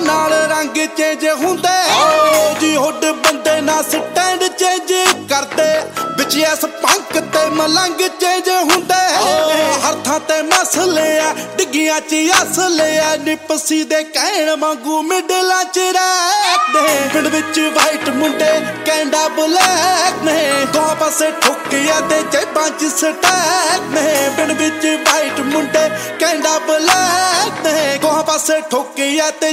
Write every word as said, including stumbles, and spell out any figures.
ਨਾਲ ਰੰਗ ਚੇਂਜ ਹੁੰਦੇ ਜੀ ਹੁੱਡ ਬੰਦੇ ਨਾ ਸਟੈਂਡ ਚੇਂਜ ਕਰਦੇ ਵਿੱਚ ਐਸ ਪੰਕ ਤੇ ਮਲੰਗ ਚੇਂਜ ਹੁੰਦੇ ਹਰ ਥਾਂ ਤੇ ਮਸਲੇ ਆ ਡਿੱਗੀਆਂ ਚ ਅਸਲੇ ਆ ਨਿਪਸੀ ਦੇ ਕਹਿਣ ਵਾਂਗੂ ਮਿਡਲਾਂ ਚ ਰਹਿੰਦੇ ਪਿੰਡ ਵਿੱਚ ਵਾਈਟ ਮੁੰਡੇ ਕੈਂਡਾ ਬਲੈਕ ਨੇ ਦੋ ਪਾਸੇ ਠੁੱਕਿਆ ਤੇ ਜੇਬਾਂ ਚ ਸਟੈਕ ਨੇ ਪਿੰਡ ਵਿੱਚ ਵਾਈਟ ਮੁੰਡੇ ਕੈਂਡਾ ਬਲੈਕ ਨੇ ਦੋ ਪਾਸੇ ਠੁੱਕਿਆ ਤੇ